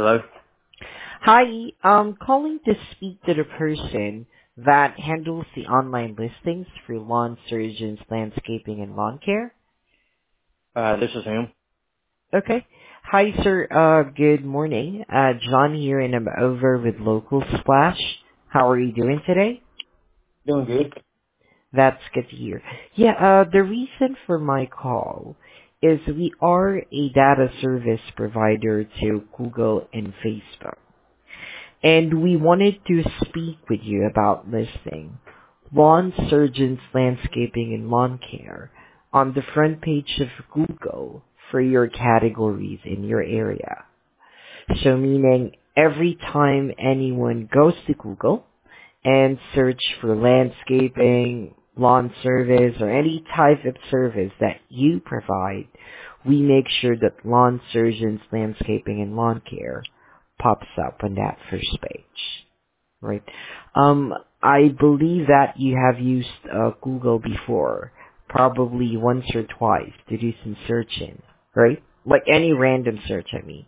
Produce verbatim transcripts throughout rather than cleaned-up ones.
Hello? Hi, I'm calling to speak to the person that handles the online listings for lawn surgeons, landscaping, and lawn care. Uh, this is him. Okay. Hi, sir. Uh, good morning. Uh, John here, and I'm over with Local Splash. How are you doing today? Doing good. That's good to hear. Yeah, uh, the reason for my call is we are a data service provider to Google and Facebook. And we wanted to speak with you about listing Lawn Surgeons Landscaping and Lawn Care on the front page of Google for your categories in your area. So meaning every time anyone goes to Google and search for landscaping, lawn service, or any type of service that you provide, we make sure that Lawn Surgeons Landscaping and Lawn Care pops up on that first page, right? Um, I believe that you have used uh, Google before, probably once or twice to do some searching, right? Like any random search, I mean.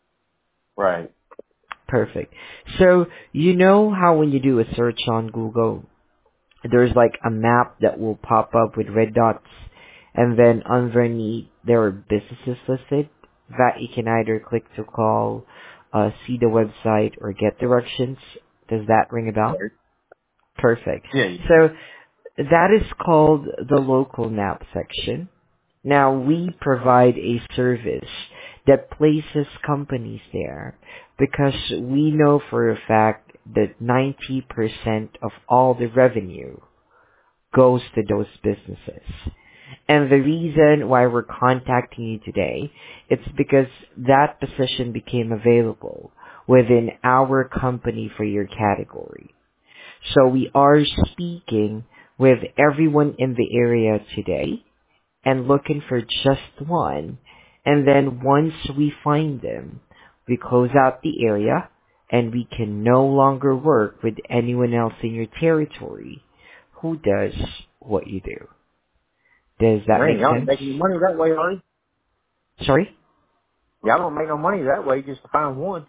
Right. Perfect. So, you know how when you do a search on Google, there's like a map that will pop up with red dots, and then underneath there are businesses listed that you can either click to call, uh, see the website, or get directions. Does that ring a bell? Right. Perfect. Yeah. So that is called the local map section. Now we provide a service that places companies there because we know for a fact that ninety percent of all the revenue goes to those businesses. And the reason why we're contacting you today, it's because that position became available within our company for your category. So we are speaking with everyone in the area today and looking for just one. And then once we find them, we close out the area and we can no longer work with anyone else in your territory who does what you do. Does that Man, make y'all ain't sense? making money that way, are you? Sorry? Y'all don't make no money that way just to find one.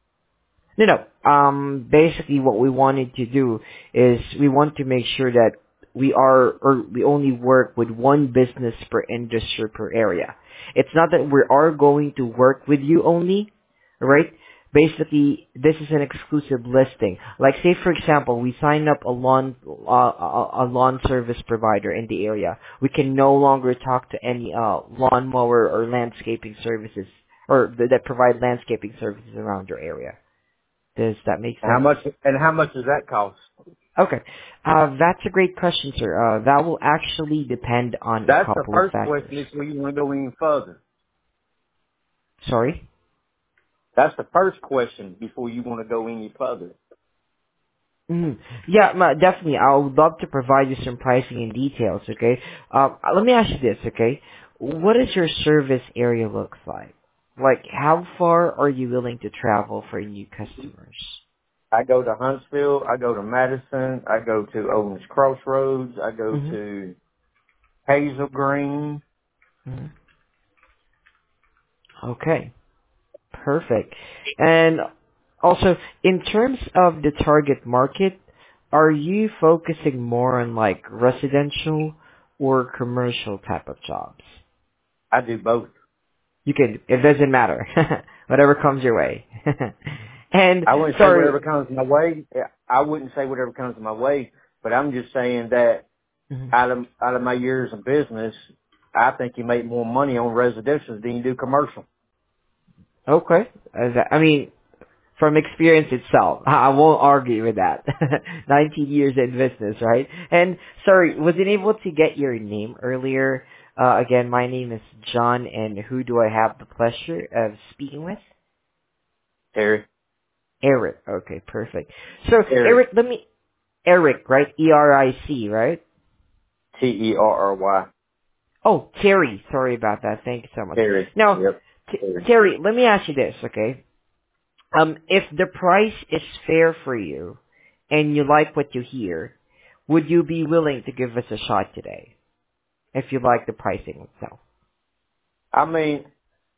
No, no. Um, basically what we wanted to do is we want to make sure that we are, or we only work with one business per industry per area. It's not that we are going to work with you only, right? Basically, this is an exclusive listing. Like, say for example, we sign up a lawn, uh, a, a lawn service provider in the area. We can no longer talk to any uh, lawnmower or landscaping services, or th- that provide landscaping services around your area. Does that make And how sense? much, and how much does that cost? Okay. Uh, that's a great question, sir. Uh, that will actually depend on a That's the couple of first factors. question if you want to go any further. Sorry? That's the first question before you want to go any further. Mm. Yeah, ma- definitely. I would love to provide you some pricing and details, okay? Um, let me ask you this, okay? What does your service area look like? Like, how far are you willing to travel for new customers? I go to Huntsville, I go to Madison, I go to Owens Crossroads, I go Mm-hmm. to Hazel Green. Mm-hmm. Okay. Perfect. And also, in terms of the target market, are you focusing more on like residential or commercial type of jobs? I do both. You can, it doesn't matter. Whatever comes your way. And, I wouldn't say sorry. whatever comes my way. I wouldn't say whatever comes my way, but I'm just saying that Mhm. out of out of my years of business, I think you make more money on residential than you do commercial. Okay. As I I mean, from experience itself, I won't argue with that. nineteen years in business, right? And sorry, was it able to get your name earlier? Uh, again, my name is John, and who do I have the pleasure of speaking with? Terry, Eric. Okay, perfect. So, Terry, Eric, let me, Eric, right? E R I C, right? T E R R Y, Oh, Terry. Sorry about that. Thank you so much. Terry. Now, Yep, T- Terry. Terry, let me ask you this, okay? Um, if the price is fair for you and you like what you hear, would you be willing to give us a shot today if you like the pricing itself? I mean,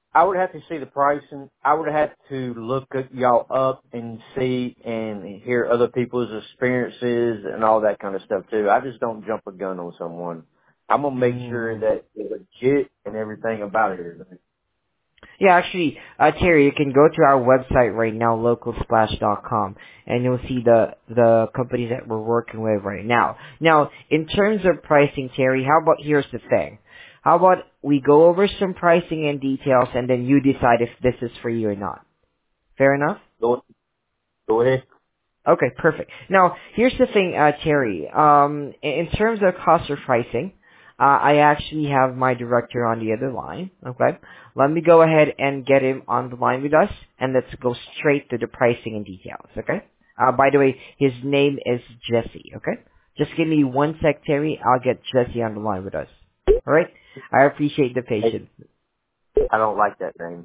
I would have to see the pricing. I would have to look at y'all up and see and hear other people's experiences and all that kind of stuff too. I just don't jump a gun on someone. I'm gonna make sure Mm. that it's legit and everything about it. Yeah, actually, uh, Terry, you can go to our website right now, local splash dot com, and you'll see the the companies that we're working with right now. Now, in terms of pricing, Terry, how about here's the thing. How about we go over some pricing and details, and then you decide if this is for you or not. Fair enough? Go, go ahead. Okay, perfect. Now, here's the thing, uh, Terry. Um, in in terms of cost or pricing, uh, I actually have my director on the other line. Okay, let me go ahead and get him on the line with us, and let's go straight to the pricing and details. Okay. Uh, by the way, his name is Jesse. Okay. Just give me one sec, Terry. I'll get Jesse on the line with us. All right. I appreciate the Hey, patience. I don't like that name.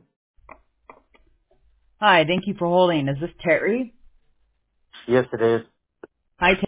Hi, thank you for holding. Is this Terry? Yes, it is. Hi, Terry.